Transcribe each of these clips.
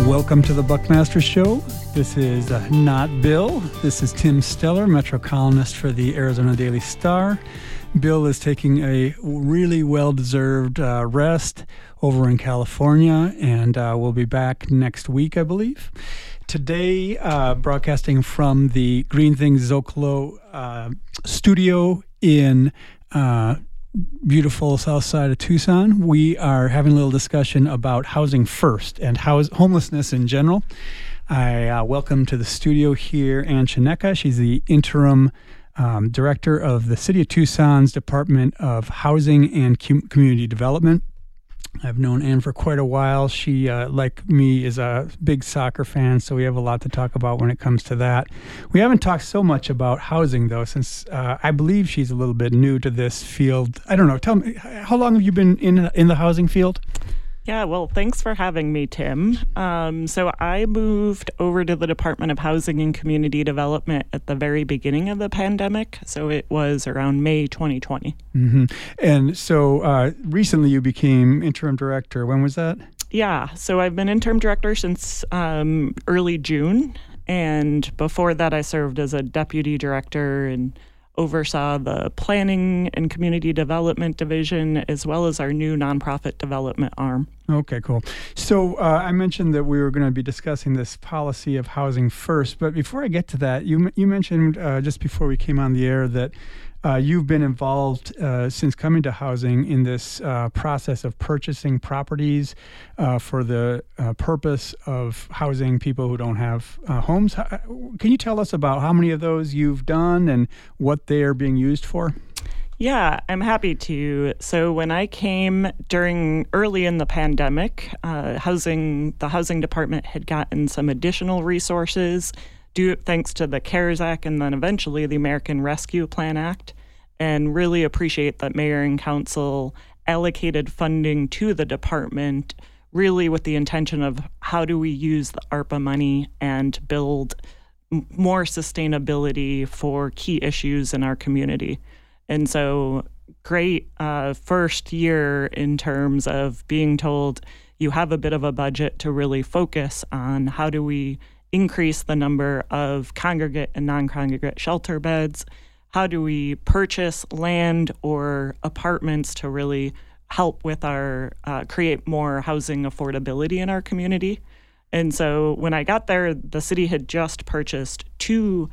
Welcome to the Buckmaster Show. This is not Bill. This is Tim Stellar, Metro columnist for the Arizona Daily Star. Bill is taking a really well-deserved rest over in California, and we'll be back next week, I believe. Today, broadcasting from the Green Things Zocalo studio in beautiful south side of Tucson, we are having a little discussion about housing first and homelessness in general. I welcome to the studio here Ann Chineka. She's the interim director of the City of Tucson's Department of Housing and Community Development. I've known Ann for quite a while. She, like me, is a big soccer fan, so we have a lot to talk about when it comes to that. We haven't talked so much about housing, though, since I believe she's a little bit new to this field. I don't know. Tell me, how long have you been in the housing field? Yeah, well, thanks for having me, Tim. So I moved over to the Department of Housing and Community Development at the very beginning of the pandemic. So it was around May 2020. Mm-hmm. And so recently you became interim director. When was that? Yeah, so I've been interim director since early June. And before that, I served as a deputy director and oversaw the planning and community development division, as well as our new nonprofit development arm. Okay, cool. So I mentioned that we were going to be discussing this policy of housing first, but before I get to that, you mentioned just before we came on the air that you've been involved since coming to housing in this process of purchasing properties for the purpose of housing people who don't have homes. Can you tell us about how many of those you've done and what they are being used for? Yeah, I'm happy to. So when I came early in the pandemic, the housing department had gotten some additional resources thanks to the CARES Act and then eventually the American Rescue Plan Act, and really appreciate that Mayor and Council allocated funding to the department really with the intention of how do we use the ARPA money and build more sustainability for key issues in our community. And so great first year in terms of being told you have a bit of a budget to really focus on how do we increase the number of congregate and non-congregate shelter beds, how do we purchase land or apartments to really help with our create more housing affordability in our community. And so when I got there, the city had just purchased two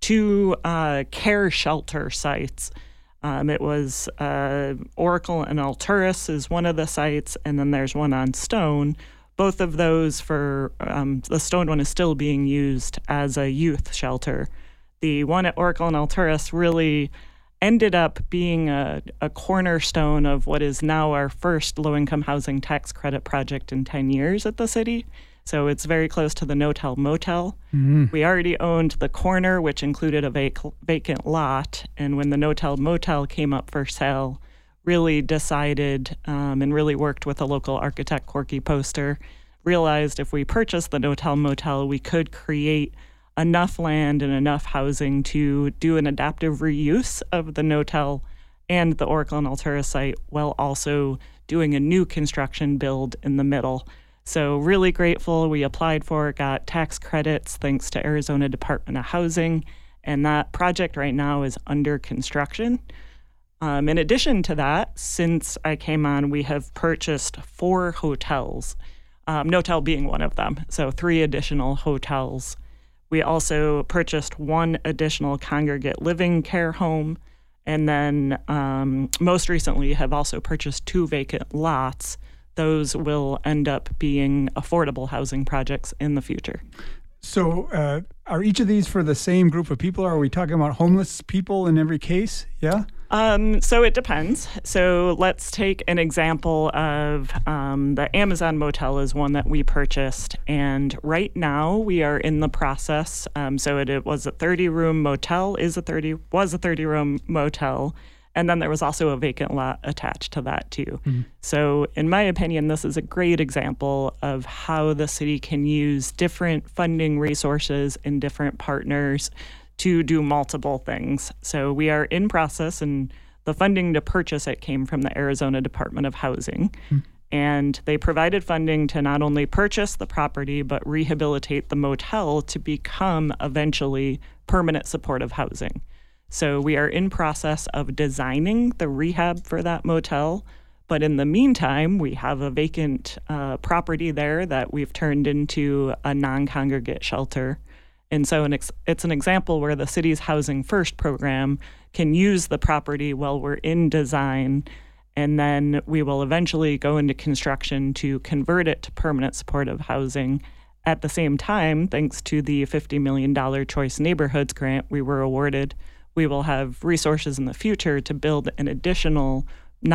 care shelter sites. It was Oracle and Alturas is one of the sites, and then there's one on Stone. Both of those the Stone one is still being used as a youth shelter. The one at Oracle and Alturas really ended up being a cornerstone of what is now our first low-income housing tax credit project in 10 years at the city. So it's very close to the No-Tell Motel. Mm-hmm. We already owned the corner, which included a vacant lot. And when the No-Tell Motel came up for sale, really decided and really worked with a local architect, Corky Poster, realized if we purchased the No-Tell Motel, we could create enough land and enough housing to do an adaptive reuse of the No-Tell and the Oracle and Altura site while also doing a new construction build in the middle. So really grateful. We applied for it, got tax credits thanks to Arizona Department of Housing, and that project right now is under construction. In addition to that, since I came on, we have purchased 4 hotels, No-Tell being one of them, so 3 additional hotels. We also purchased 1 additional congregate living care home, and then most recently have also purchased 2 vacant lots. Those will end up being affordable housing projects in the future. So are each of these for the same group of people? Are we talking about homeless people in every case? Yeah? So it depends. So let's take an example of the Amazon Motel is one that we purchased. And right now we are in the process. So it was a 30-room motel, was a 30-room motel. And then there was also a vacant lot attached to that too. Mm-hmm. So in my opinion, this is a great example of how the city can use different funding resources and different partners to do multiple things. So we are in process, and the funding to purchase it came from the Arizona Department of Housing. Mm-hmm. And they provided funding to not only purchase the property, but rehabilitate the motel to become eventually permanent supportive housing. So we are in process of designing the rehab for that motel. But in the meantime, we have a vacant property there that we've turned into a non-congregate shelter. And so it's an example where the city's Housing First program can use the property while we're in design, and then we will eventually go into construction to convert it to permanent supportive housing. At the same time, thanks to the $50 million Choice Neighborhoods grant we were awarded, we will have resources in the future to build an additional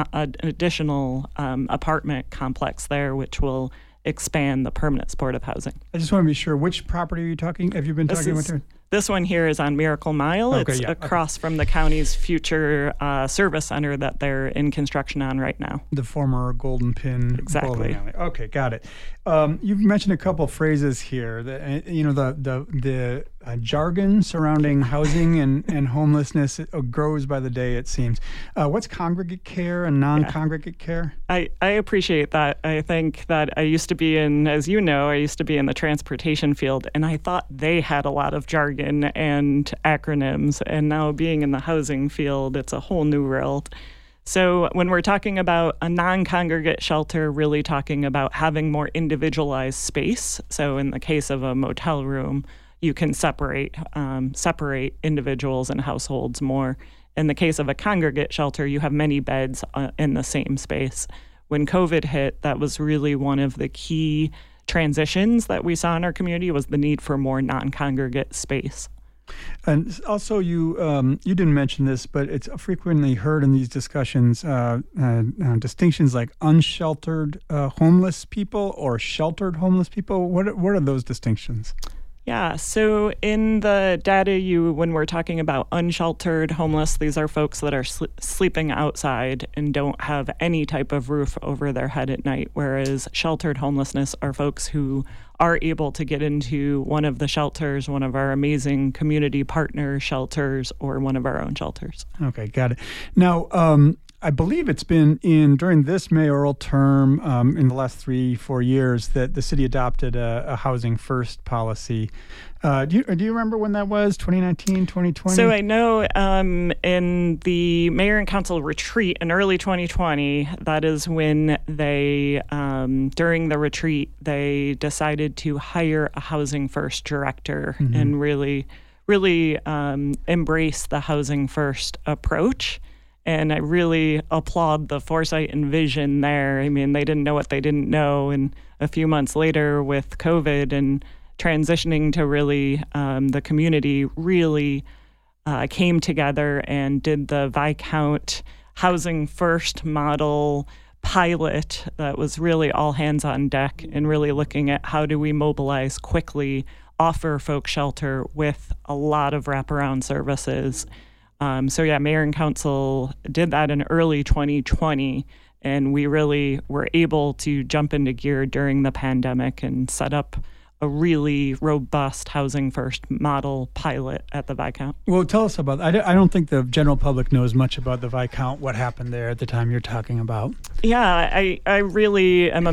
apartment complex there, which will expand the permanent supportive housing. I just want to be sure, which property are you talking? Have you been talking about? This one here is on Miracle Mile. Okay, it's across from the county's future service center that they're in construction on right now. The former Golden Pin. Exactly. Okay, got it. You've mentioned a couple of phrases here. That the jargon surrounding housing and homelessness grows by the day, it seems. What's congregate care and non-congregate care? I appreciate that. I think that I used to be in the transportation field, and I thought they had a lot of jargon and acronyms, and now being in the housing field, it's a whole new world. So when we're talking about a non-congregate shelter, really talking about having more individualized space. So in the case of a motel room, you can separate individuals and households more. In the case of a congregate shelter, you have many beds in the same space. When COVID hit, that was really one of the key transitions that we saw in our community, was the need for more non-congregate space. And also, you didn't mention this, but it's frequently heard in these discussions, distinctions like unsheltered homeless people or sheltered homeless people. What are those distinctions? Yeah, so in the data, when we're talking about unsheltered homeless, these are folks that are sleeping outside and don't have any type of roof over their head at night, whereas sheltered homelessness are folks who are able to get into one of the shelters, one of our amazing community partner shelters, or one of our own shelters. Okay, got it. Now, I believe it's been during this mayoral term in the last 3-4 years that the city adopted a Housing First policy. Do you remember when that was? 2019, 2020? So I know in the mayor and council retreat in early 2020, that is when they, during the retreat, they decided to hire a Housing First director and really embrace the Housing First approach. And I really applaud the foresight and vision there. I mean, they didn't know what they didn't know. And a few months later with COVID and transitioning to really, the community really came together and did the Viscount Housing First model pilot that was really all hands on deck and really looking at how do we mobilize quickly, offer folks shelter with a lot of wraparound services. Mayor and council did that in early 2020, and we really were able to jump into gear during the pandemic and set up a really robust Housing First model pilot at the Viscount. Well, tell us about that. I don't think the general public knows much about the Viscount, what happened there at the time you're talking about. Yeah, I really am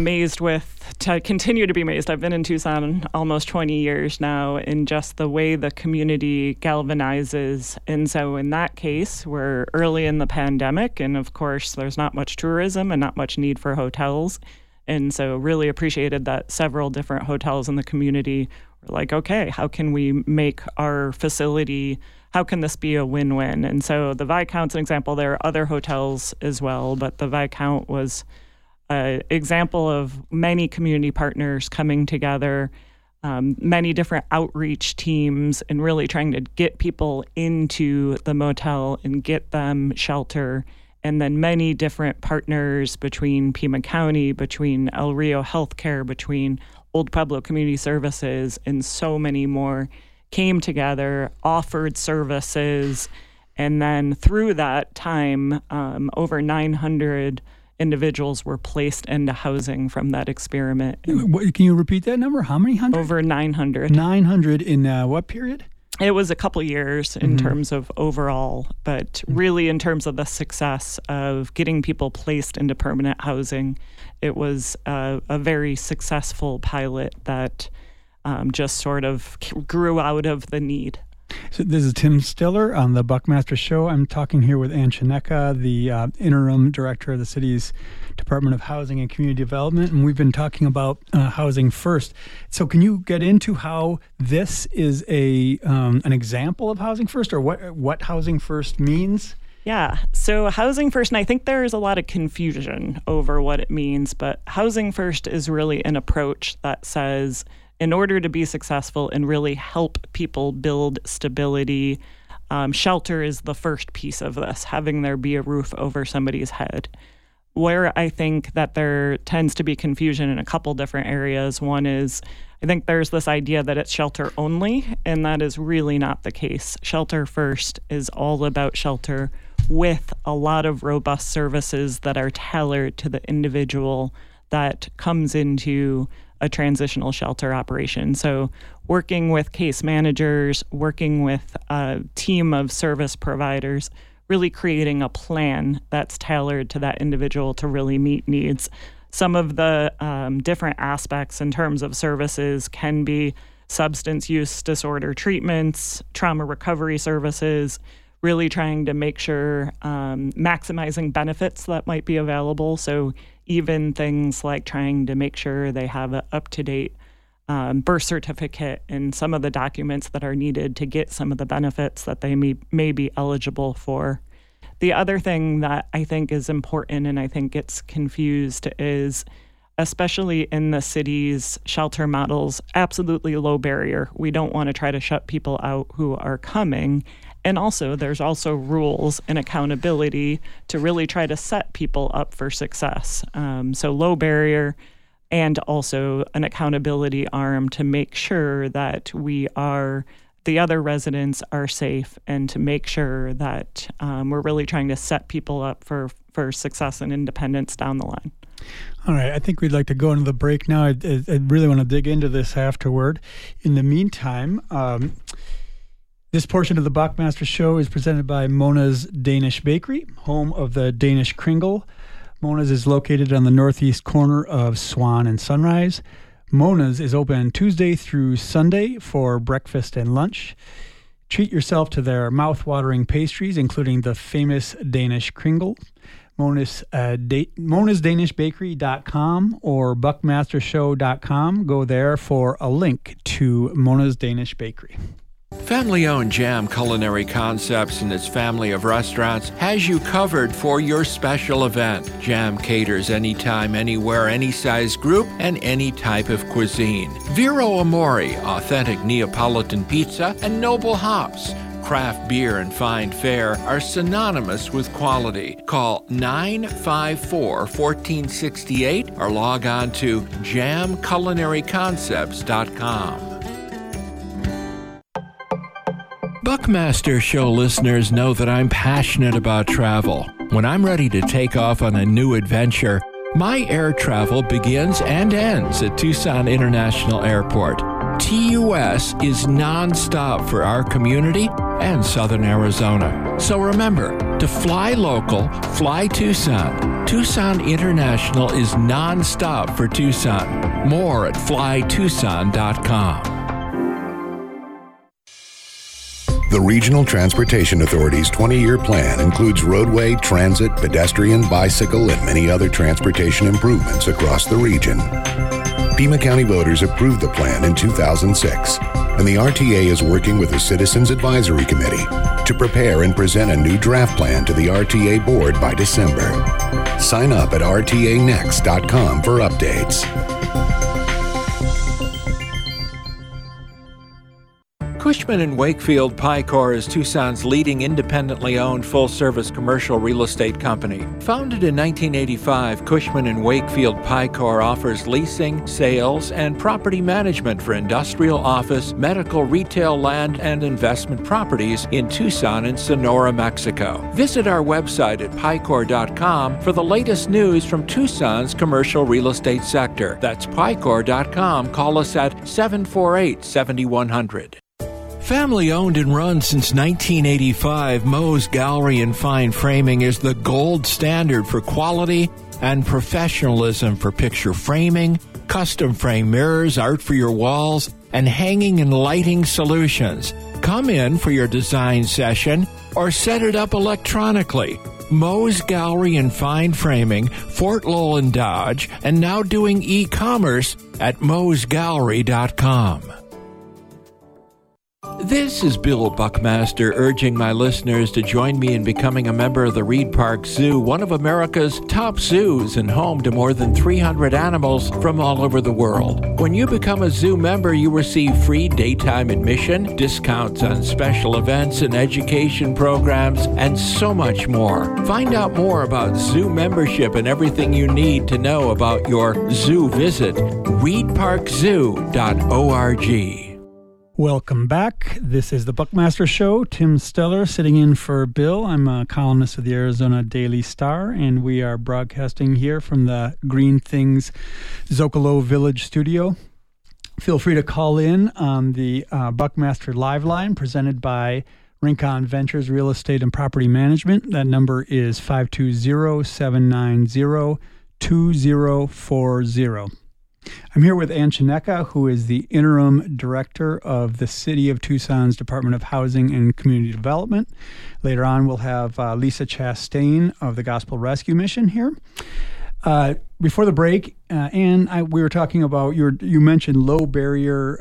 to continue to be amazed. I've been in Tucson almost 20 years now, in just the way the community galvanizes. And so in that case, we're early in the pandemic, and of course, there's not much tourism and not much need for hotels. And so really appreciated that several different hotels in the community were like, okay, how can we make our facility, how can this be a win-win? And so the Viscount's an example. There are other hotels as well, but the Viscount was an example of many community partners coming together, many different outreach teams, and really trying to get people into the motel and get them shelter. And then many different partners between Pima County, between El Rio Healthcare, between Old Pueblo Community Services, and so many more came together, offered services, and then through that time, over 900 individuals were placed into housing from that experiment. Can you repeat that number? How many hundred? Over 900. 900 in what period? It was a couple years in terms of overall, but really in terms of the success of getting people placed into permanent housing, it was a very successful pilot that just sort of grew out of the need. So this is Tim Stiller on the Buckmaster Show. I'm talking here with Ann Chineka, the interim director of the city's Department of Housing and Community Development, and we've been talking about Housing First. So can you get into how this is an example of Housing First, or what Housing First means? Yeah, so Housing First, and I think there is a lot of confusion over what it means, but Housing First is really an approach that says, in order to be successful and really help people build stability, shelter is the first piece of this, having there be a roof over somebody's head. Where I think that there tends to be confusion in a couple different areas. One is, I think there's this idea that it's shelter only, and that is really not the case. Shelter First is all about shelter with a lot of robust services that are tailored to the individual that comes into a transitional shelter operation. So working with case managers, working with a team of service providers, really creating a plan that's tailored to that individual to really meet needs. Some of the different aspects in terms of services can be substance use disorder treatments, trauma recovery services, really trying to make sure maximizing benefits that might be available. So even things like trying to make sure they have an up-to-date birth certificate and some of the documents that are needed to get some of the benefits that they may be eligible for. The other thing that I think is important and I think gets confused is, especially in the city's shelter models, absolutely low barrier. We don't want to try to shut people out who are coming. And also, there's also rules and accountability to really try to set people up for success. So low barrier and also an accountability arm to make sure that the other residents are safe and to make sure that we're really trying to set people up for success and independence down the line. All right, I think we'd like to go into the break now. I really want to dig into this afterward. In the meantime, this portion of the Buckmaster Show is presented by Mona's Danish Bakery, home of the Danish Kringle. Mona's is located on the northeast corner of Swan and Sunrise. Mona's is open Tuesday through Sunday for breakfast and lunch. Treat yourself to their mouth-watering pastries, including the famous Danish Kringle. Mona's DanishBakery.com or BuckmasterShow.com. Go there for a link to Mona's Danish Bakery. Family-owned Jam Culinary Concepts and its family of restaurants has you covered for your special event. Jam caters anytime, anywhere, any size group, and any type of cuisine. Vero Amore, authentic Neapolitan pizza, and Noble Hops. Craft beer and fine fare are synonymous with quality. Call 954-1468 or log on to jamculinaryconcepts.com. Buckmaster Show listeners know that I'm passionate about travel. When I'm ready to take off on a new adventure, my air travel begins and ends at Tucson International Airport. TUS is nonstop for our community and Southern Arizona. So remember, to fly local, fly Tucson. Tucson International is nonstop for Tucson. More at flytucson.com. The Regional Transportation Authority's 20-year plan includes roadway, transit, pedestrian, bicycle, and many other transportation improvements across the region. Pima County voters approved the plan in 2006, and the RTA is working with the Citizens Advisory Committee to prepare and present a new draft plan to the RTA board by December. Sign up at rtanext.com for updates. Cushman & Wakefield Picor is Tucson's leading independently owned full-service commercial real estate company. Founded in 1985, Cushman & Wakefield Picor offers leasing, sales, and property management for industrial, office, medical, retail, land, and investment properties in Tucson and Sonora, Mexico. Visit our website at picor.com for the latest news from Tucson's commercial real estate sector. That's picor.com. Call us at 748-7100. Family owned and run since 1985, Moe's Gallery and Fine Framing is the gold standard for quality and professionalism for picture framing, custom frame mirrors, art for your walls, and hanging and lighting solutions. Come in for your design session or set it up electronically. Moe's Gallery and Fine Framing, Fort Lowell and Dodge, and now doing e-commerce at moesgallery.com. This is Bill Buckmaster urging my listeners to join me in becoming a member of the Reed Park Zoo, one of America's top zoos and home to more than 300 animals from all over the world. When you become a zoo member, you receive free daytime admission, discounts on special events and education programs, and so much more. Find out more about zoo membership and everything you need to know about your zoo visit. reedparkzoo.org. Welcome back. This is the Buckmaster Show. Tim Steller sitting in for Bill. I'm a columnist of the Arizona Daily Star, and we are broadcasting here from the Green Things Zocalo Village studio. Feel free to call in on the Buckmaster Live Line presented by Rincon Ventures Real Estate and Property Management. That number is 520-790-2040. I'm here with Ann Chineka, who is the interim director of the City of Tucson's Department of Housing and Community Development. Later on, we'll have Lisa Chastain of the Gospel Rescue Mission here. Before the break, Ann, we were talking about, you mentioned low barrier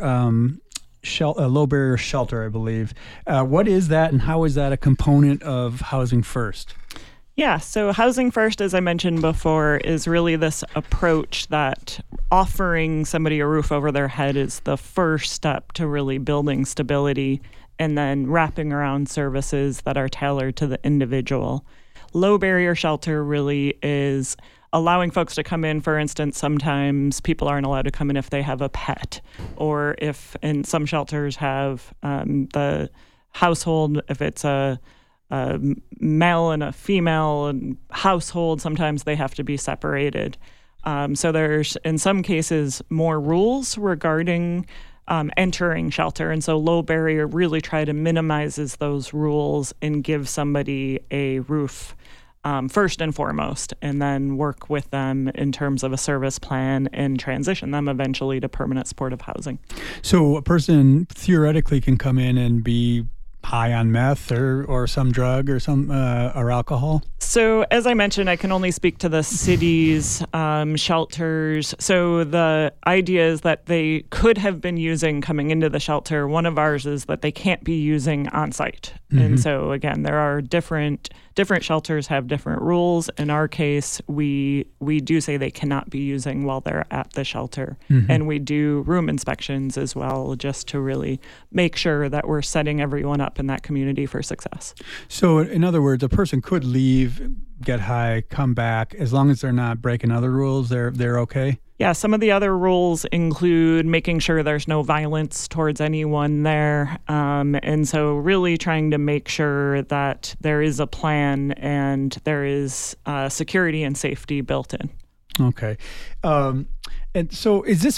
shelter, I believe. What is that, and how is that a component of Housing First? Yeah, so Housing First, as I mentioned before, is really this approach that offering somebody a roof over their head is the first step to really building stability, and then wrapping around services that are tailored to the individual. Low barrier shelter really is allowing folks to come in. For instance, sometimes people aren't allowed to come in if they have a pet, or if in some shelters have the household, if it's a male and a female and household, sometimes they have to be separated. So there's, in some cases, more rules regarding entering shelter. And so low barrier really try to minimizes those rules and give somebody a roof first and foremost, and then work with them in terms of a service plan and transition them eventually to permanent supportive housing. So a person theoretically can come in and be high on meth or some drug or or alcohol? So as I mentioned, I can only speak to the city's shelters. So the idea is that they could have been using coming into the shelter. One of ours is that they can't be using on site. Mm-hmm. And so again, there are different shelters have different rules. In our case, we do say they cannot be using while they're at the shelter. Mm-hmm. And we do room inspections as well, just to really make sure that we're setting everyone up in that community for success. So in other words, a person could leave, get high, come back, as long as they're not breaking other rules, they're okay? Yeah, some of the other rules include making sure there's no violence towards anyone there. And so really trying to make sure that there is a plan and there is security and safety built in. Okay. And so is this,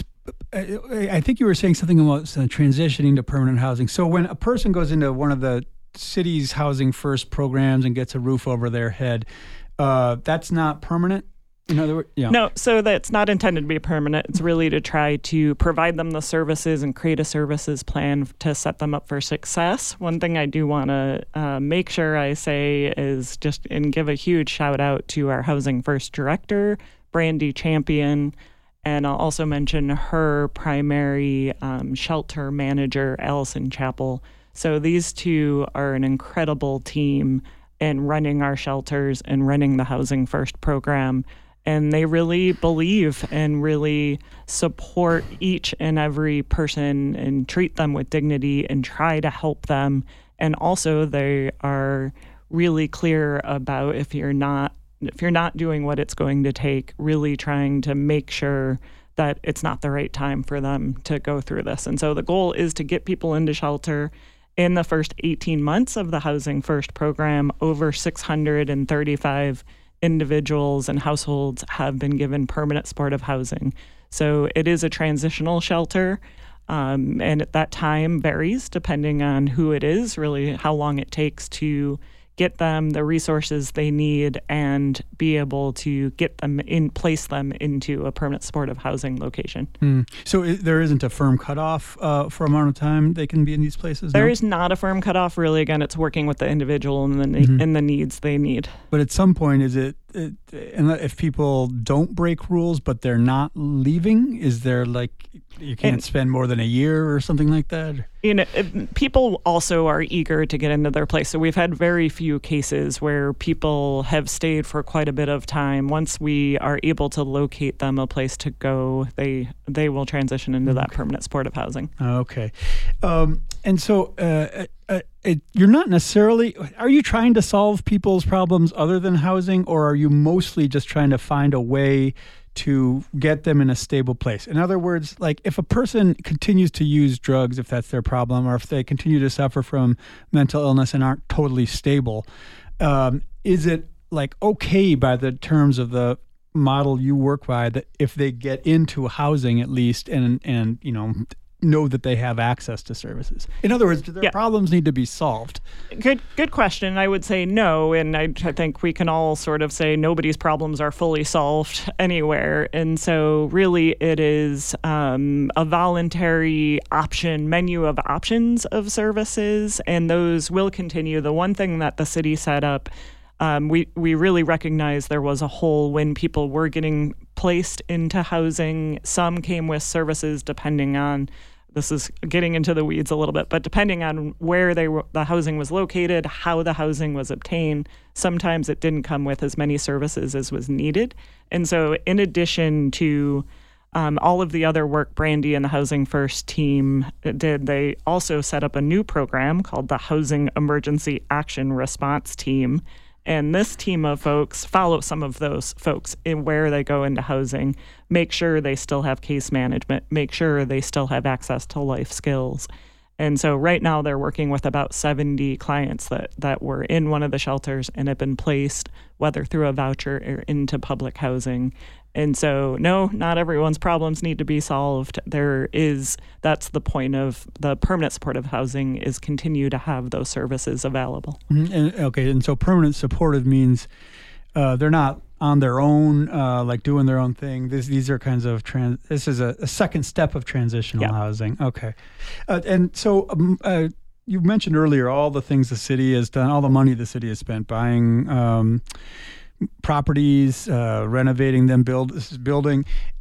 I think you were saying something about transitioning to permanent housing. So when a person goes into one of the city's Housing First programs and gets a roof over their head, that's not permanent? In other words, yeah. No, so that's not intended to be permanent. It's really to try to provide them the services and create a services plan to set them up for success. One thing I do want to make sure I say is just and give a huge shout out to our Housing First director, Brandy Champion, and I'll also mention her primary shelter manager, Allison Chappell. So these two are an incredible team in running our shelters and running the Housing First program. And they really believe and really support each and every person and treat them with dignity and try to help them. And also they are really clear about if you're not doing what it's going to take, really trying to make sure that it's not the right time for them to go through this. And so the goal is to get people into shelter. In the first 18 months of the Housing First program, over 635 individuals and households have been given permanent supportive housing. So it is a transitional shelter. And that time varies depending on who it is, really how long it takes to get them the resources they need and be able to get them place them into a permanent supportive housing location. So there isn't a firm cutoff for amount of time they can be in these places? There is not a firm cutoff, really. Again, it's working with the individual and the needs they need. But at some point, is it if people don't break rules but they're not leaving, is there you can't spend more than a year or something like that? People also are eager to get into their place. So we've had very few cases where people have stayed for quite a bit of time. Once we are able to locate them a place to go, they will transition into that permanent supportive housing. Okay. And so you're not necessarily, are you trying to solve people's problems other than housing, or are you mostly just trying to find a way to get them in a stable place? In other words, if a person continues to use drugs, if that's their problem, or if they continue to suffer from mental illness and aren't totally stable, is it okay by the terms of the model you work by that if they get into housing at least and know that they have access to services? In other words, do their problems need to be solved? Good question. I would say no, and I think we can all sort of say nobody's problems are fully solved anywhere. And so really it is a voluntary menu of options of services, and those will continue. The one thing that the city set up, we really recognized there was a hole when people were getting placed into housing. Some came with services depending on, this is getting into the weeds a little bit, but depending on where the housing was located, how the housing was obtained, sometimes it didn't come with as many services as was needed. And so in addition to all of the other work Brandy and the Housing First team did, they also set up a new program called the Housing Emergency Action Response Team. And this team of folks follow some of those folks in where they go into housing, make sure they still have case management, make sure they still have access to life skills. And so right now they're working with about 70 clients that were in one of the shelters and have been placed, whether through a voucher or into public housing. And so, no, not everyone's problems need to be solved. That's the point of the permanent supportive housing, is continue to have those services available. And so permanent supportive means they're not on their own, doing their own thing. These are kinds of this is a second step of transitional housing. Okay. And so you mentioned earlier all the things the city has done, all the money the city has spent buying properties, renovating them, building.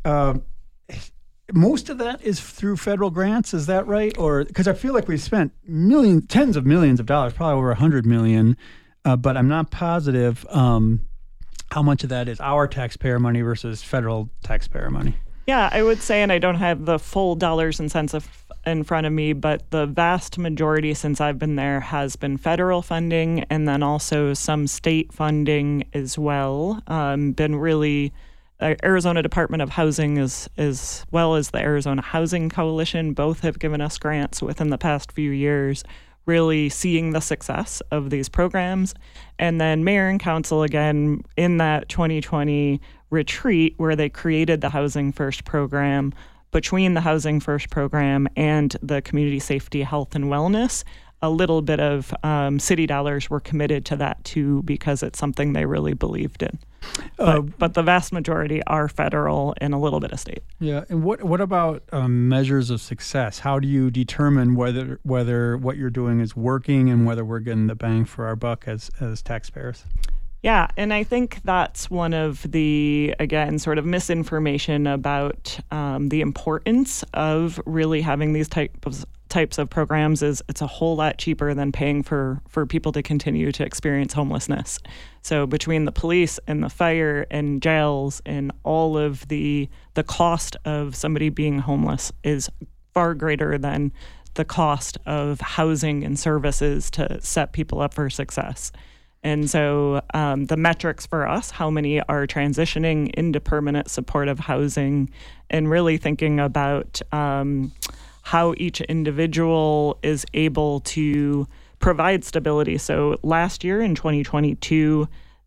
Most of that is through federal grants, is that right? Or because I feel like we've spent tens of millions of dollars, probably over $100 million, but I'm not positive how much of that is our taxpayer money versus federal taxpayer money. Yeah, I would say, and I don't have the full dollars and cents in front of me, but the vast majority since I've been there has been federal funding, and then also some state funding as well. Been really Arizona Department of Housing as well as the Arizona Housing Coalition both have given us grants within the past few years, really seeing the success of these programs. And then Mayor and Council, again, in that 2020 retreat where they created the Housing First program, between the Housing First program and the Community Safety, Health, and Wellness, a little bit of city dollars were committed to that too, because it's something they really believed in. But the vast majority are federal and a little bit of state. Yeah, and what about measures of success? How do you determine whether what you're doing is working and whether we're getting the bang for our buck as taxpayers? Yeah, and I think that's one of the, again, sort of misinformation about the importance of really having these types of programs. Is it's a whole lot cheaper than paying for people to continue to experience homelessness. So between the police and the fire and jails and all of the cost of somebody being homeless is far greater than the cost of housing and services to set people up for success. And so the metrics for us, how many are transitioning into permanent supportive housing, and really thinking about how each individual is able to provide stability. So last year in 2022,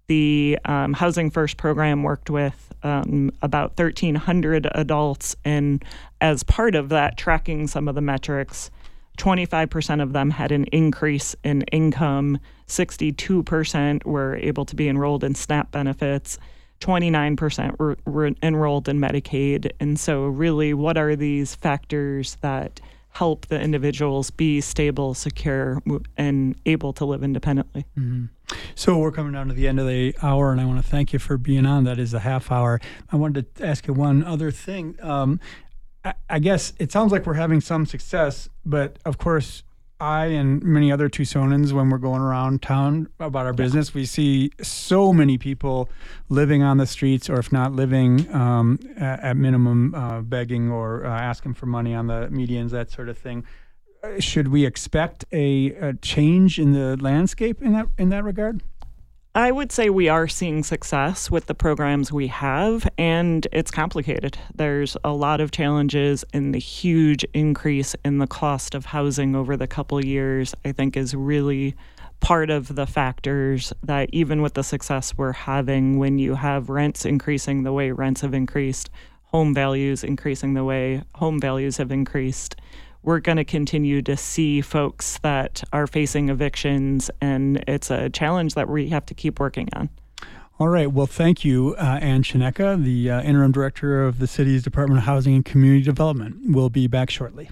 The Housing First program worked with about 1,300 adults, and as part of that, tracking some of the metrics, 25% of them had an increase in income, 62% were able to be enrolled in SNAP benefits, 29% were enrolled in Medicaid. And so really, what are these factors that help the individuals be stable, secure, and able to live independently? Mm-hmm. So we're coming down to the end of the hour, and I want to thank you for being on. That is a half hour. I wanted to ask you one other thing. I guess it sounds like we're having some success, but of course, I and many other Tucsonans, when we're going around town about our business, we see so many people living on the streets, or if not living, at minimum, begging or asking for money on the medians, that sort of thing. Should we expect a change in the landscape in that regard? I would say we are seeing success with the programs we have, and it's complicated. There's a lot of challenges, and the huge increase in the cost of housing over the couple years, I think, is really part of the factors that even with the success we're having, when you have rents increasing the way rents have increased, home values increasing the way home values have increased, we're going to continue to see folks that are facing evictions, and it's a challenge that we have to keep working on. All right. Well, thank you, Ann Chineka, the interim director of the city's Department of Housing and Community Development. We'll be back shortly.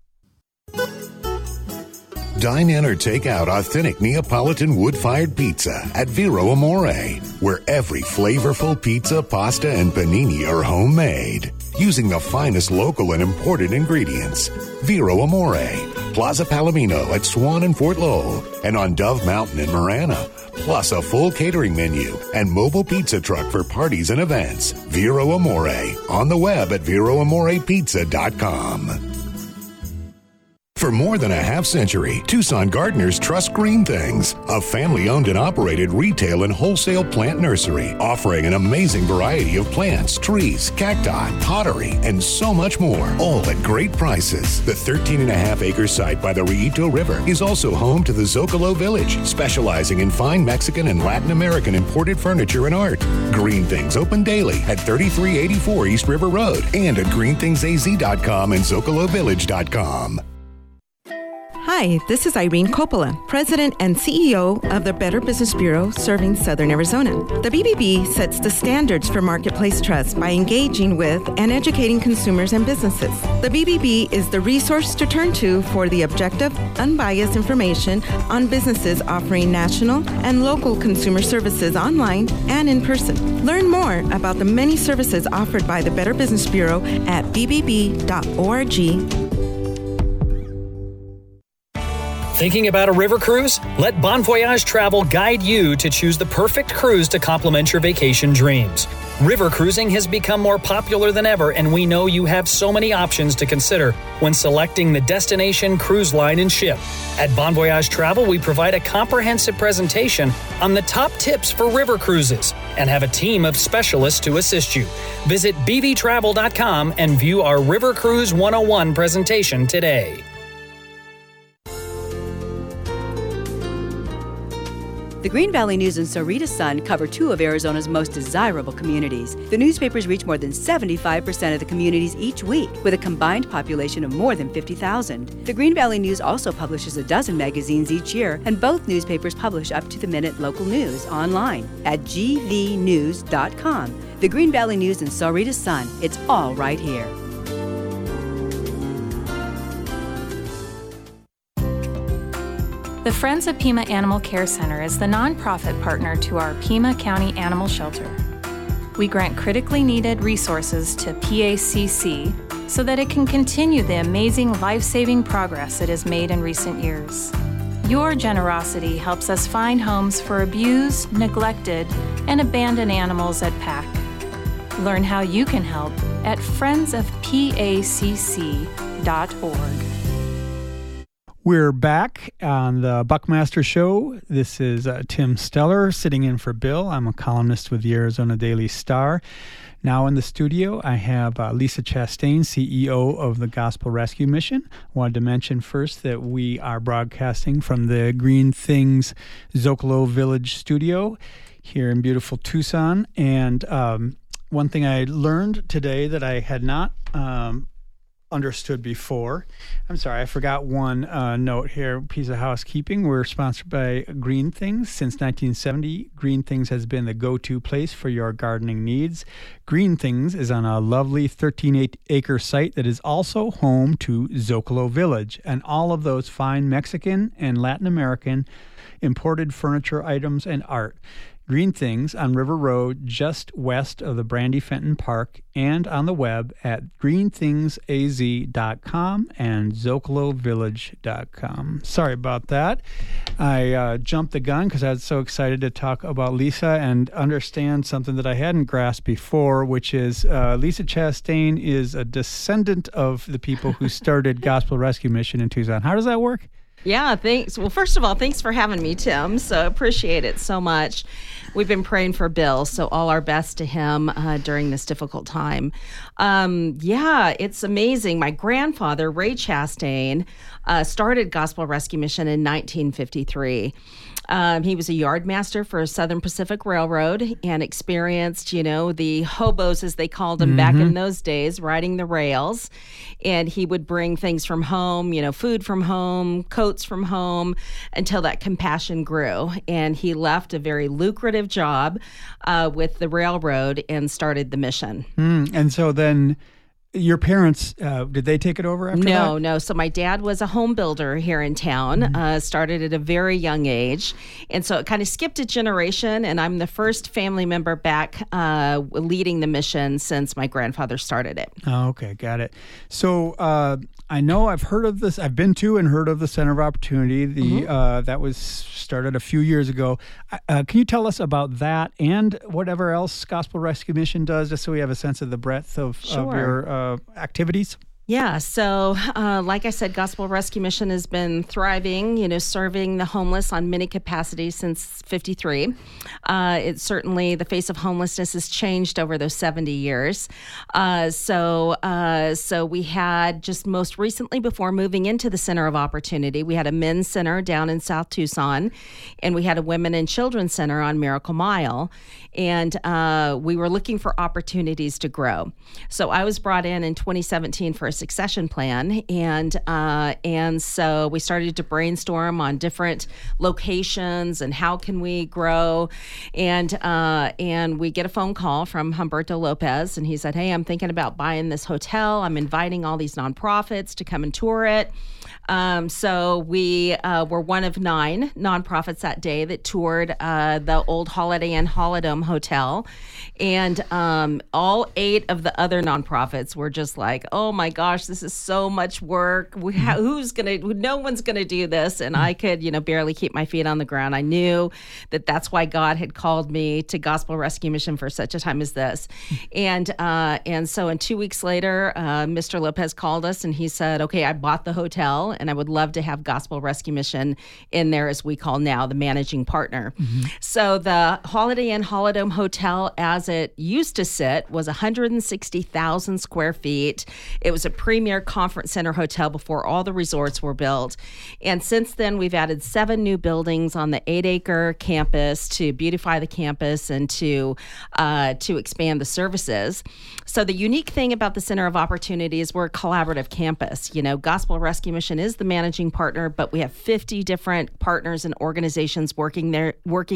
Dine in or take out authentic Neapolitan wood-fired pizza at Vero Amore, where every flavorful pizza, pasta, and panini are homemade, using the finest local and imported ingredients. Vero Amore, Plaza Palomino at Swan and Fort Lowell, and on Dove Mountain in Marana, plus a full catering menu and mobile pizza truck for parties and events. Vero Amore, on the web at VeroAmorePizza.com. For more than a half-century, Tucson gardeners trust Green Things, a family-owned and operated retail and wholesale plant nursery offering an amazing variety of plants, trees, cacti, pottery, and so much more, all at great prices. The 13.5-acre site by the Rillito River is also home to the Zocalo Village, specializing in fine Mexican and Latin American imported furniture and art. Green Things open daily at 3384 East River Road and at greenthingsaz.com and zocalovillage.com. Hi, this is Irene Coppola, President and CEO of the Better Business Bureau serving Southern Arizona. The BBB sets the standards for marketplace trust by engaging with and educating consumers and businesses. The BBB is the resource to turn to for the objective, unbiased information on businesses offering national and local consumer services online and in person. Learn more about the many services offered by the Better Business Bureau at bbb.org. Thinking about a river cruise? Let Bon Voyage Travel guide you to choose the perfect cruise to complement your vacation dreams. River cruising has become more popular than ever, and we know you have so many options to consider when selecting the destination, cruise line, and ship. At Bon Voyage Travel, we provide a comprehensive presentation on the top tips for river cruises and have a team of specialists to assist you. Visit bvtravel.com and view our River Cruise 101 presentation today. The Green Valley News and Sahuarita Sun cover two of Arizona's most desirable communities. The newspapers reach more than 75% of the communities each week, with a combined population of more than 50,000. The Green Valley News also publishes a dozen magazines each year, and both newspapers publish up-to-the-minute local news online at gvnews.com. The Green Valley News and Sahuarita Sun, it's all right here. The Friends of Pima Animal Care Center is the nonprofit partner to our Pima County Animal Shelter. We grant critically needed resources to PACC so that it can continue the amazing life-saving progress it has made in recent years. Your generosity helps us find homes for abused, neglected, and abandoned animals at PAC. Learn how you can help at friendsofpacc.org. We're back on the Buckmaster Show. This is Tim Steller sitting in for Bill. I'm a columnist with the Arizona Daily Star. Now in the studio, I have Lisa Chastain, CEO of the Gospel Rescue Mission. I wanted to mention first that we are broadcasting from the Green Things Zocalo Village studio here in beautiful Tucson. And one thing I learned today that I had not understood before. I'm sorry, I forgot one note here, piece of housekeeping. We're sponsored by Green Things. Since 1970, Green Things has been the go-to place for your gardening needs. Green Things is on a lovely 13-acre site that is also home to Zocalo Village and all of those fine Mexican and Latin American imported furniture items and art. Green Things on River Road, just west of the Brandy Fenton Park, and on the web at greenthingsaz.com and zocalovillage.com. Sorry about that. I jumped the gun because I was so excited to talk about Lisa and understand something that I hadn't grasped before, which is Lisa Chastain is a descendant of the people who started Gospel Rescue Mission in Tucson. How does that work? Yeah, thanks. Well, first of all, thanks for having me, Tim. So appreciate it so much. We've been praying for Bill, so all our best to him during this difficult time. Yeah, it's amazing. My grandfather, Ray Chastain, started Gospel Rescue Mission in 1953. He was a yard master for Southern Pacific Railroad and experienced, the hobos, as they called them back in those days, riding the rails. And he would bring things from home, food from home, coats from home, until that compassion grew. And he left a very lucrative job with the railroad and started the mission. And so then your parents, did they take it over after that? No. So my dad was a home builder here in town, started at a very young age. And so it kind of skipped a generation, and I'm the first family member back leading the mission since my grandfather started it. Oh, okay, got it. So I know I've heard of this. I've been to and heard of the Center of Opportunity. That was started a few years ago. Can you tell us about that and whatever else Gospel Rescue Mission does, just so we have a sense of the breadth of your activities? Yeah, so like I said, Gospel Rescue Mission has been thriving, serving the homeless on many capacities since 53. It's certainly, the face of homelessness has changed over those 70 years. So we had just most recently, before moving into the Center of Opportunity, we had a men's center down in South Tucson, and we had a women and children's center on Miracle Mile. And we were looking for opportunities to grow. So I was brought in 2017 for a succession plan, and so we started to brainstorm on different locations and how can we grow, and we get a phone call from Humberto Lopez, and he said, "Hey, I'm thinking about buying this hotel. I'm inviting all these nonprofits to come and tour it." So we were one of 9 nonprofits that day that toured the old Holiday Inn Holidome Hotel. And all 8 of the other nonprofits were just like, "Oh my gosh, this is so much work. No one's going to do this." And I could, barely keep my feet on the ground. I knew that that's why God had called me to Gospel Rescue Mission for such a time as this. And so 2 weeks later, Mr. Lopez called us and he said, "Okay, I bought the hotel, and I would love to have Gospel Rescue Mission in there, as we call now the managing partner." So the Holiday Inn Holidome Hotel, as it used to sit, was 160,000 square feet. It was a premier conference center hotel before all the resorts were built. And since then, we've added 7 new buildings on the 8-acre campus to beautify the campus and to expand the services. So the unique thing about the Center of Opportunity is we're a collaborative campus. Gospel Rescue Mission is the managing partner, but we have 50 different partners and organizations working there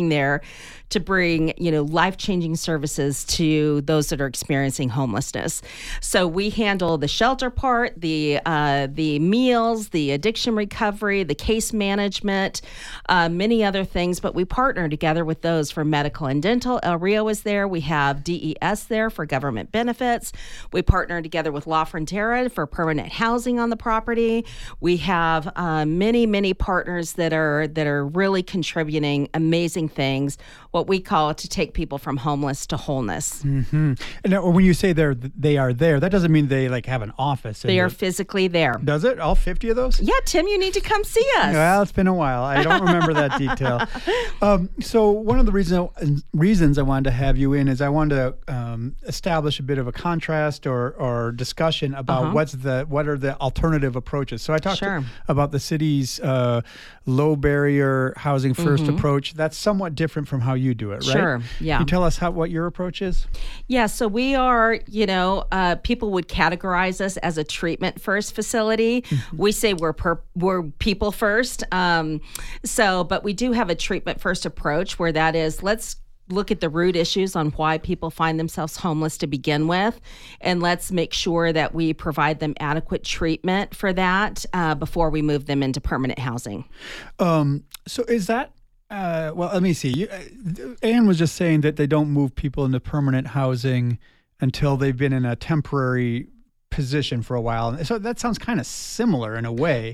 to bring, life-changing services to those that are experiencing homelessness. So we handle the shelter part, the meals, the addiction recovery, the case management, many other things, but we partner together with those for medical and dental. El Rio is there. We have DES there for government benefits. We partner together with La Frontera for permanent housing on the property. We have many partners that are really contributing amazing things, what we call to take people from homeless to wholeness. And when you say they are there, that doesn't mean they have an office. They are physically there. Does it? All 50 of those? Yeah, Tim, you need to come see us. Well, it's been a while. I don't remember that detail. So one of the reasons I wanted to have you in is I wanted to establish a bit of a contrast or discussion about what are the alternative approaches. So I talked to about the city's low barrier housing first approach. That's somewhat different from how you do it, right? Sure, yeah. Can you tell us what your approach is? Yeah, so we are, people would categorize us as a treatment first facility. We say we're people first. But we do have a treatment first approach where that is, let's look at the root issues on why people find themselves homeless to begin with, and let's make sure that we provide them adequate treatment for that before we move them into permanent housing. So is that, let me see. Anne was just saying that they don't move people into permanent housing until they've been in a temporary position for a while. So that sounds kind of similar in a way.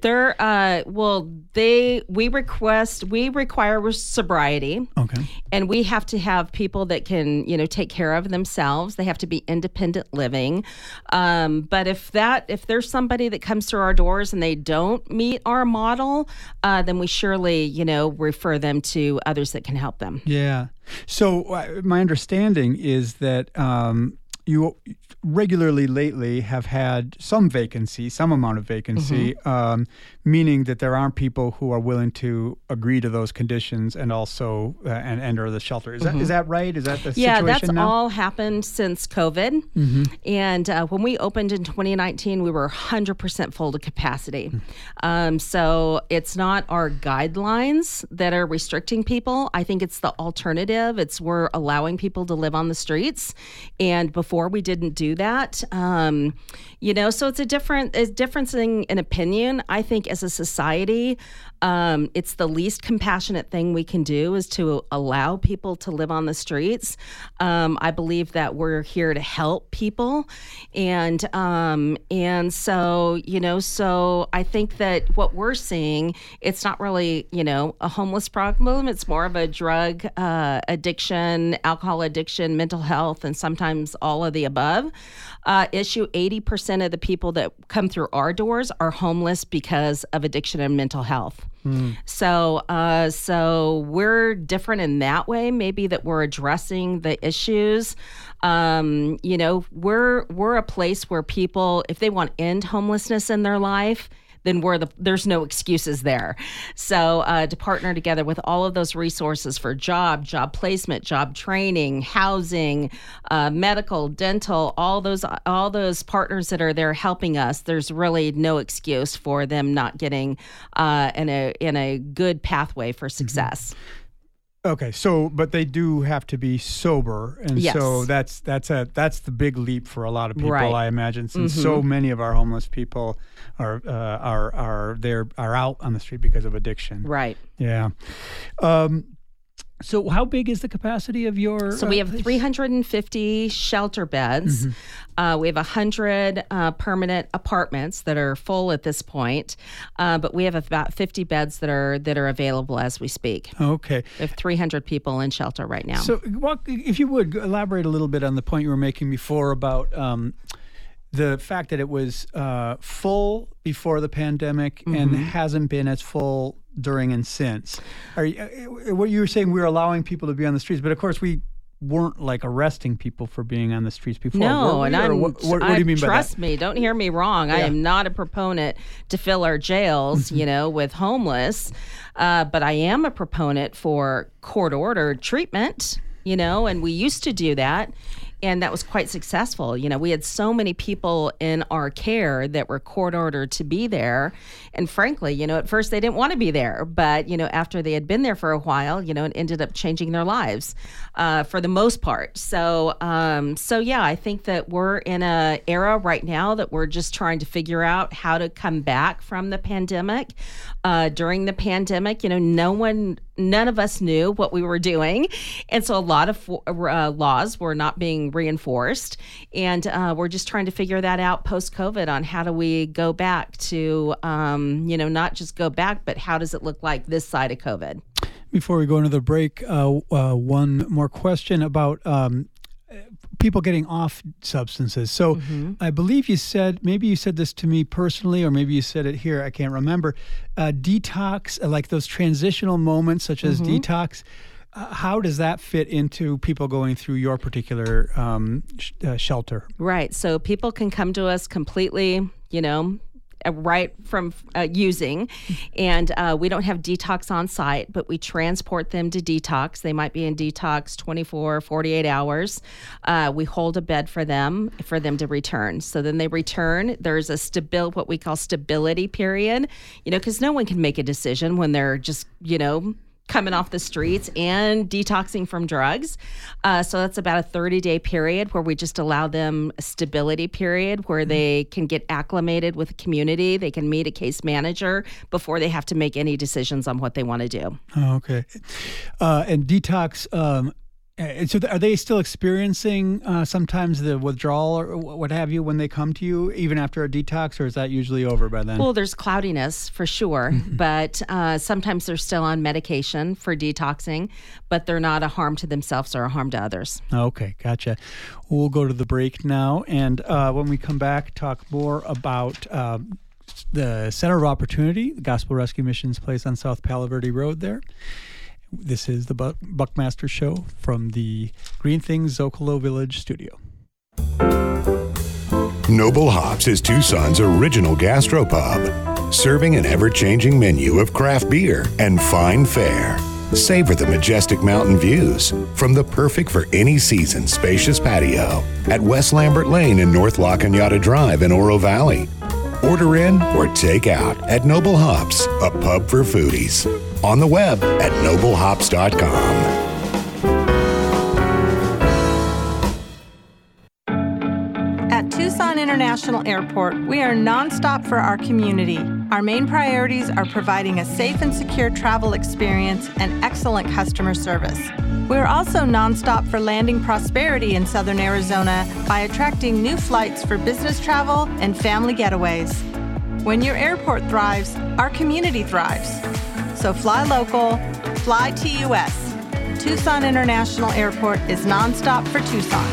We require sobriety. Okay. And we have to have people that can, take care of themselves. They have to be independent living. But if there's somebody that comes through our doors and they don't meet our model, then we surely, refer them to others that can help them. Yeah. So my understanding is that you regularly lately have had some amount of vacancy, meaning that there aren't people who are willing to agree to those conditions and also and enter the shelter. Is that right? Is that the situation now? Yeah, that's all happened since COVID. And when we opened in 2019, we were 100% full to capacity. So it's not our guidelines that are restricting people. I think it's the alternative. We're allowing people to live on the streets. And before we didn't do that. So it's a difference in opinion. I think as a society, it's the least compassionate thing we can do is to allow people to live on the streets. I believe that we're here to help people. And so, so I think that what we're seeing, it's not really, a homeless problem. It's more of a drug addiction, alcohol addiction, mental health, and sometimes all of the above issue. 80% of the people that come through our doors are homeless because of addiction and mental health. So we're different in that way, maybe that we're addressing the issues. We're a place where people, if they want to end homelessness in their life, then there's no excuses there. So to partner together with all of those resources for job placement, job training, housing, medical, dental, all those partners that are there helping us, there's really no excuse for them not getting in a good pathway for success. Okay, but they do have to be sober, and yes. So that's the big leap for a lot of people, right. I imagine, since so many of our homeless people are out on the street because of addiction. Right. Yeah. So how big is the capacity of your? So we have 350 shelter beds. We have 100 permanent apartments that are full at this point, but we have about 50 beds that are available as we speak. Okay. We have 300 people in shelter right now. So if you would elaborate a little bit on the point you were making before about the fact that it was full before the pandemic and hasn't been as full during and since. What you were saying, we're allowing people to be on the streets, but of course we weren't like arresting people for being on the streets before. No, what do you mean by that? Trust me, don't hear me wrong. Yeah. I am not a proponent to fill our jails, with homeless, but I am a proponent for court-ordered treatment, and we used to do that. And that was quite successful. We had so many people in our care that were court-ordered to be there. And frankly, at first they didn't want to be there. But, after they had been there for a while, it ended up changing their lives for the most part. So yeah, I think that we're in an era right now that we're just trying to figure out how to come back from the pandemic. During the pandemic, none of us knew what we were doing. And so a lot of laws were not being reinforced. And we're just trying to figure that out post-COVID on how do we go back to, not just go back, but how does it look like this side of COVID? Before we go into the break, one more question about people getting off substances. So I believe maybe you said this to me personally, or maybe you said it here, I can't remember. Detox, like those transitional moments such as detox, how does that fit into people going through your particular shelter? Right. So people can come to us completely, right from using. And we don't have detox on site, but we transport them to detox. They might be in detox 24, 48 hours. We hold a bed for them to return. So then they return. There's what we call stability period, because no one can make a decision when they're just, coming off the streets and detoxing from drugs. So that's about a 30-day period where we just allow them a stability period where they can get acclimated with the community. They can meet a case manager before they have to make any decisions on what they want to do. Oh, okay. And detox, and so are they still experiencing sometimes the withdrawal or what have you when they come to you, even after a detox, or is that usually over by then? Well, there's cloudiness for sure, but sometimes they're still on medication for detoxing, but they're not a harm to themselves or a harm to others. Okay, gotcha. We'll go to the break now, and when we come back, talk more about the Center of Opportunity, the Gospel Rescue Mission's place on South Palo Verde Road there. This is the Buckmaster Show from the Green Things Zocalo Village studio. Noble Hops is Tucson's original gastropub, serving an ever-changing menu of craft beer and fine fare. Savor the majestic mountain views from the perfect for any season spacious patio at West Lambert Lane and North La Cañada Drive in Oro Valley. Order in or take out at Noble Hops, a pub for foodies. On the web at noblehops.com. At Tucson International Airport, we are nonstop for our community. Our main priorities are providing a safe and secure travel experience and excellent customer service. We are also nonstop for landing prosperity in Southern Arizona by attracting new flights for business travel and family getaways. When your airport thrives, our community thrives. So fly local, fly TUS. Tucson International Airport is nonstop for Tucson.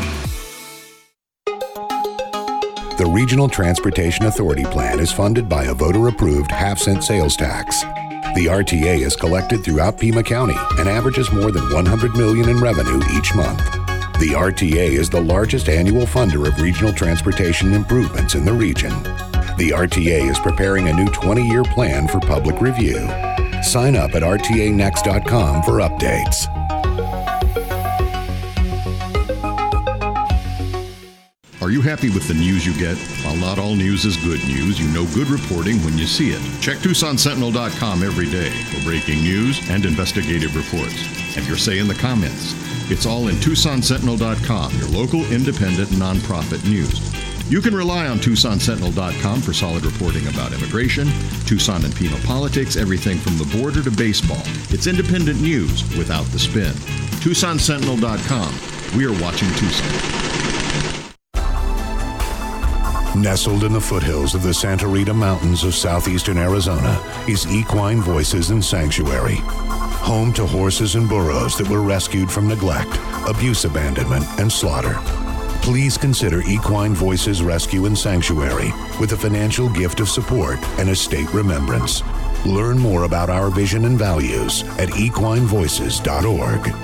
The Regional Transportation Authority Plan is funded by a voter-approved half-cent sales tax. The RTA is collected throughout Pima County and averages more than $100 million in revenue each month. The RTA is the largest annual funder of regional transportation improvements in the region. The RTA is preparing a new 20-year plan for public review. Sign up at rtanext.com for updates. Are you happy with the news you get? While not all news is good news, you know good reporting when you see it. Check TucsonSentinel.com every day for breaking news and investigative reports. Have your say in the comments. It's all in TucsonSentinel.com, your local independent nonprofit news. You can rely on TucsonSentinel.com for solid reporting about immigration, Tucson and Pima politics, everything from the border to baseball. It's independent news without the spin. TucsonSentinel.com. We are watching Tucson. Nestled in the foothills of the Santa Rita Mountains of southeastern Arizona is Equine Voices and Sanctuary. Home to horses and burros that were rescued from neglect, abuse, abandonment, and slaughter. Please consider Equine Voices Rescue and Sanctuary with a financial gift of support and estate remembrance. Learn more about our vision and values at equinevoices.org.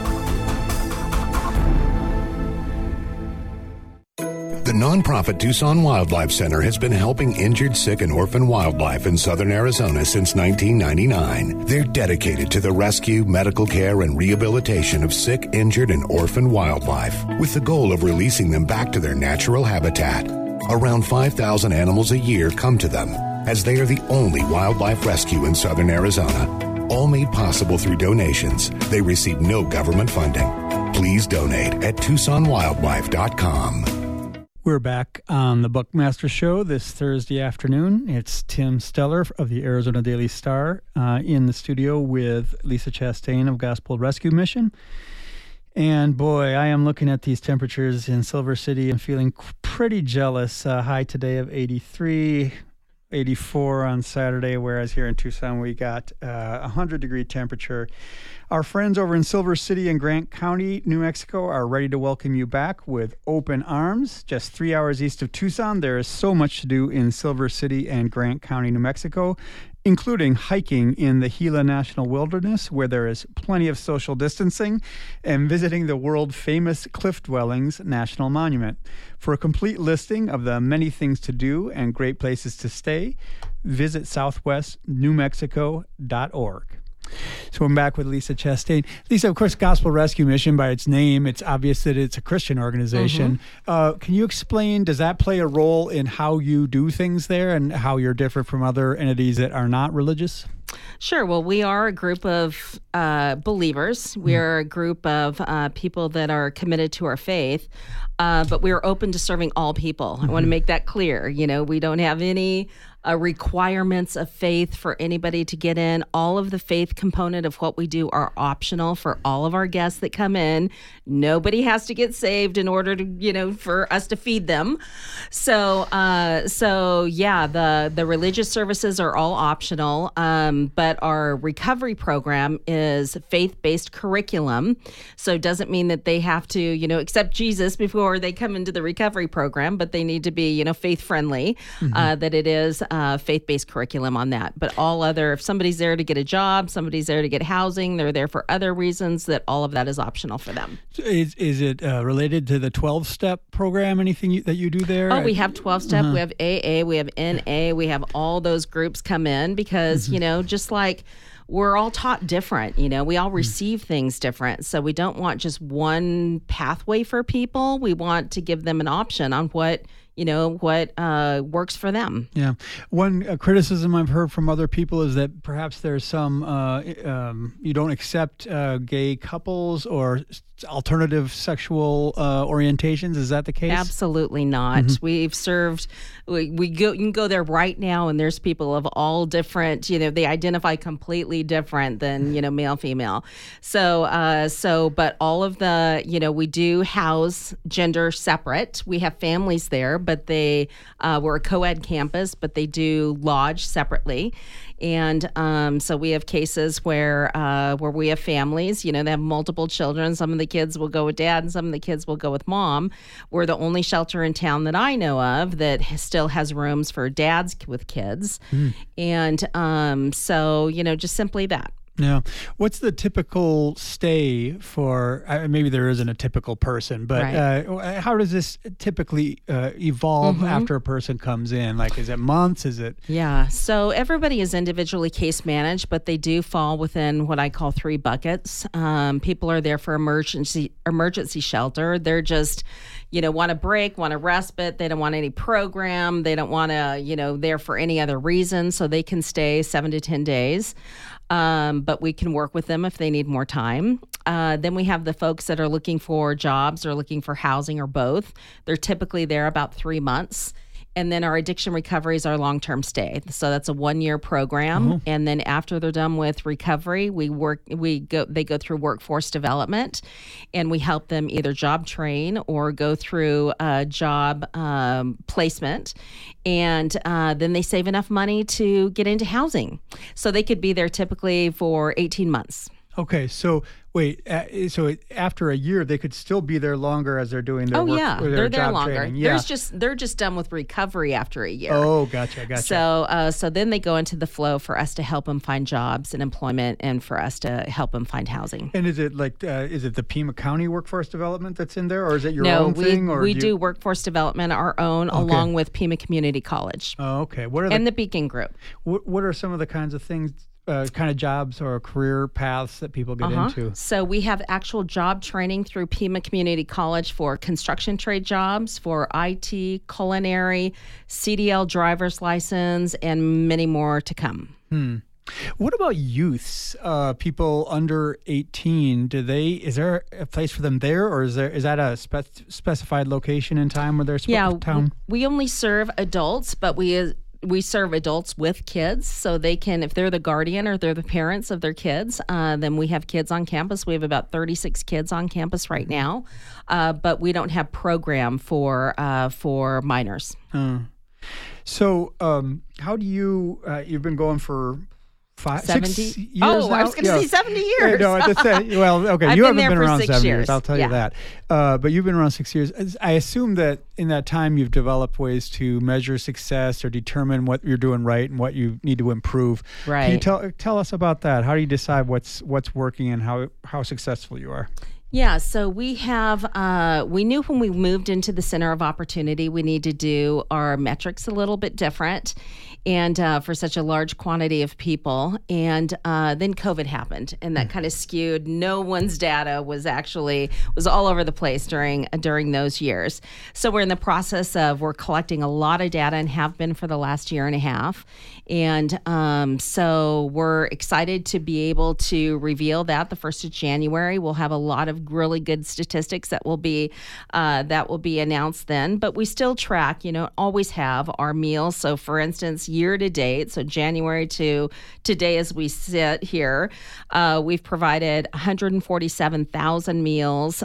The nonprofit Tucson Wildlife Center has been helping injured, sick, and orphan wildlife in southern Arizona since 1999. They're dedicated to the rescue, medical care, and rehabilitation of sick, injured, and orphan wildlife, with the goal of releasing them back to their natural habitat. Around 5,000 animals a year come to them, as they are the only wildlife rescue in southern Arizona. All made possible through donations. They receive no government funding. Please donate at TucsonWildlife.com. We're back on the Buckmaster Show this Thursday afternoon. It's Tim Steller of the Arizona Daily Star in the studio with Lisa Chastain of Gospel Rescue Mission. And boy, I am looking at these temperatures in Silver City and feeling pretty jealous. High today of 83, 84 on Saturday, whereas here in Tucson we got 100-degree temperature. Our friends over in Silver City and Grant County, New Mexico, are ready to welcome you back with open arms. Just 3 hours east of Tucson, there is so much to do in Silver City and Grant County, New Mexico, including hiking in the Gila National Wilderness, where there is plenty of social distancing, and visiting the world-famous Cliff Dwellings National Monument. For a complete listing of the many things to do and great places to stay, visit southwestnewmexico.org. So I'm back with Lisa Chastain. Lisa, of course, Gospel Rescue Mission, by its name, it's obvious that it's a Christian organization. Can you explain, does that play a role in how you do things there and how you're different from other entities that are not religious? Sure. Well, we are a group of believers. We are a group of people that are committed to our faith, but we are open to serving all people. I want to make that clear. You know, we don't have any requirements of faith for anybody to get in. All of the faith component of what we do are optional for all of our guests that come in. Nobody has to get saved in order to, you know, for us to feed them. So yeah, the religious services are all optional, but our recovery program is faith-based curriculum. So it doesn't mean that they have to, you know, accept Jesus before they come into the recovery program, but they need to be, you know, faith-friendly, that it is faith-based curriculum on that. But all other, if somebody's there to get a job, somebody's there to get housing, they're there for other reasons, that all of that is optional for them. Is it related to the 12-step program, anything that you do there? Oh, we have 12-step, we have AA, we have NA, we have all those groups come in because, you know, just like we're all taught different, you know, we all receive things different. So we don't want just one pathway for people. We want to give them an option on what works for them. Yeah. One criticism I've heard from other people is that perhaps there's some, you don't accept gay couples or alternative sexual orientations. Is that the case? Absolutely not. We've served, you can go there right now and there's people of all different, you know, they identify completely different than, you know, male, female. So, but all of the, you know, we do house gender separate. We have families there, but we're a co-ed campus, but they do lodge separately. And so we have cases where we have families, you know, they have multiple children. Some of the kids will go with dad and some of the kids will go with mom. We're the only shelter in town that I know of that still has rooms for dads with kids. And so, you know, just simply that. Yeah. What's the typical stay for, maybe there isn't a typical person, but how does this typically evolve after a person comes in? Like, is it months? Is it? Yeah. So everybody is individually case managed, but they do fall within what I call 3 buckets. People are there for emergency shelter. They're just, you know, want a break, want a respite. They don't want any program. They don't want to, you know, there for any other reason. So they can stay 7 to 10 days. But we can work with them if they need more time. Then we have the folks that are looking for jobs or looking for housing or both. They're typically there about 3 months. And then our addiction recovery is our long-term stay. So that's a 1-year program. And then after they're done with recovery, they go through workforce development, and we help them either job train or go through job placement. And then they save enough money to get into housing. So they could be there typically for 18 months. Okay, so wait, so after a year, they could still be there longer as they're doing their work, yeah, or their they're there job longer. training. Yeah. They're just done with recovery after a year. Oh, gotcha. So then they go into the flow for us to help them find jobs and employment, and for us to help them find housing. And is it like, is it the Pima County Workforce Development that's in there, or is it your own thing? No, we do workforce development our own, along with Pima Community College. Oh, okay. And the Beacon Group. What are some of the kinds of things? Kind of jobs or career paths that people get into? So we have actual job training through Pima Community College for construction trade jobs, for IT, culinary, CDL driver's license, and many more to come. What about youths? People under 18, is there a place for them there, or is that a specified location in time where they're town? We only serve adults, but we serve adults with kids, so they can, if they're the guardian or they're the parents of their kids, then we have kids on campus. We have about 36 kids on campus right now, but we don't have program for minors. So how do you've been going for 6 years Oh, now? I was going to say 70 years. No, well, okay, I've you been haven't there been for around 6 7 years. years, I'll tell Yeah. you that. But you've been around 6 years. I assume that in that time you've developed ways to measure success or determine what you're doing right and what you need to improve. Right. Can you tell us about that? How do you decide what's working and how successful you are? Yeah, so we knew when we moved into the Center of Opportunity, we need to do our metrics a little bit different and for such a large quantity of people. And then COVID happened, and that kind of skewed. No one's data was all over the place during those years. So we're in the process we're collecting a lot of data and have been for the last year and a half. And so we're excited to be able to reveal that the 1st of January. We'll have a lot of really good statistics that will be announced then. But we still track, always have our meals. So for instance, year to date, so January to today as we sit here, we've provided 147,000 meals,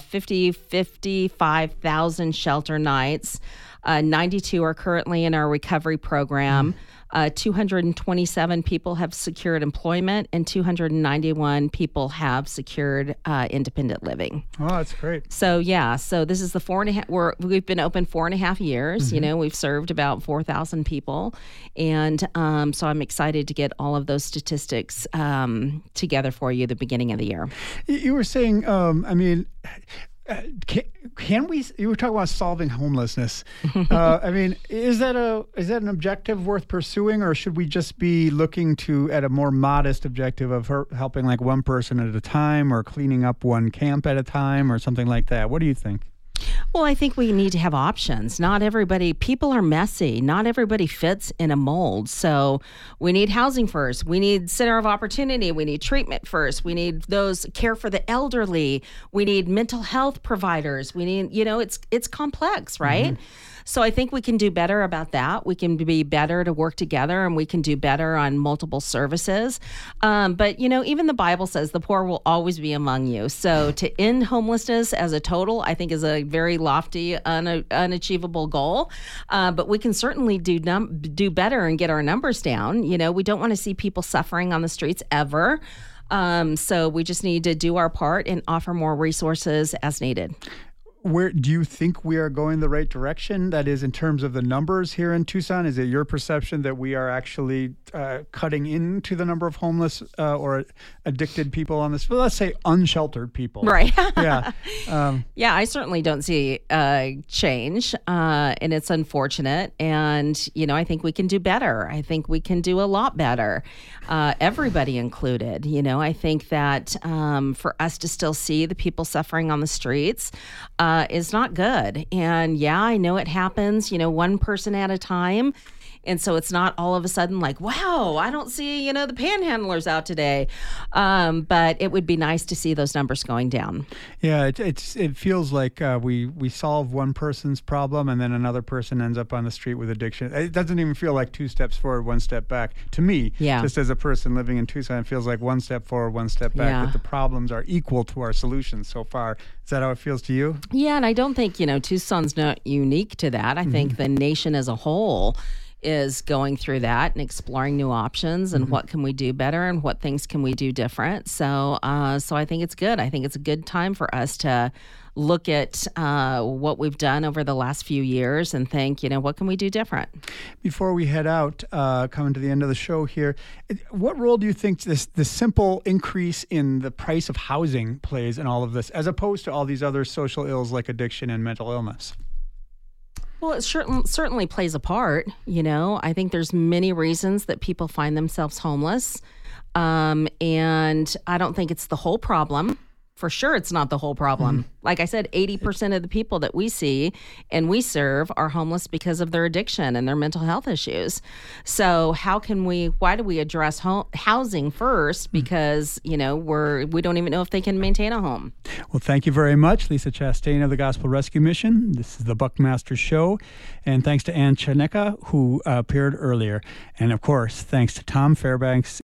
55,000 shelter nights. 92 are currently in our recovery program. 227 people have secured employment, and 291 people have secured independent living. Oh, that's great. So this is the 4.5. We've been open 4.5 years. Mm-hmm. We've served about 4,000 people, and so I'm excited to get all of those statistics together for you at the beginning of the year. You were saying, can we? You were talking about solving homelessness. Is that an objective worth pursuing, or should we just be looking at a more modest objective of helping like one person at a time, or cleaning up one camp at a time, or something like that? What do you think? Well, I think we need to have options. People are messy. Not everybody fits in a mold. So we need housing first. We need Center of Opportunity. We need treatment first. We need those care for the elderly. We need mental health providers. We need, it's complex, right? Mm-hmm. So I think we can do better about that. We can be better to work together, and we can do better on multiple services. But, even the Bible says the poor will always be among you. So to end homelessness as a total, I think is a very lofty, unachievable goal. But we can certainly do better and get our numbers down. We don't want to see people suffering on the streets ever. So we just need to do our part and offer more resources as needed. Where do you think we are going the right direction? That is, in terms of the numbers here in Tucson, is it your perception that we are actually cutting into the number of homeless or addicted people on this? Well, let's say unsheltered people. Right. Yeah. I certainly don't see change, and it's unfortunate. And, I think we can do better. I think we can do a lot better, everybody included. I think that for us to still see the people suffering on the streets, is not good. And I know it happens, one person at a time. And so it's not all of a sudden like, wow, I don't see, the panhandlers out today. But it would be nice to see those numbers going down. Yeah, it feels like we solve one person's problem and then another person ends up on the street with addiction. It doesn't even feel like 2 steps forward, 1 step back. To me, just as a person living in Tucson, it feels like 1 step forward, 1 step back, that the problems are equal to our solutions so far. Is that how it feels to you? Yeah, and I don't think, Tucson's not unique to that. I think the nation as a whole is going through that and exploring new options and what can we do better and what things can we do different. So I think it's good. I think it's a good time for us to look at what we've done over the last few years and think, what can we do different? Before we head out, coming to the end of the show here, what role do you think the simple increase in the price of housing plays in all of this, as opposed to all these other social ills like addiction and mental illness? Well, it certainly plays a part. I think there's many reasons that people find themselves homeless. And I don't think it's the whole problem. For sure, it's not the whole problem. Like I said, 80% of the people that we see and we serve are homeless because of their addiction and their mental health issues. So why do we address housing first? Because, we don't even know if they can maintain a home. Well, thank you very much, Lisa Chastain of the Gospel Rescue Mission. This is the Buckmaster Show. And thanks to Ann Chaneka, who appeared earlier. And of course, thanks to Tom Fairbanks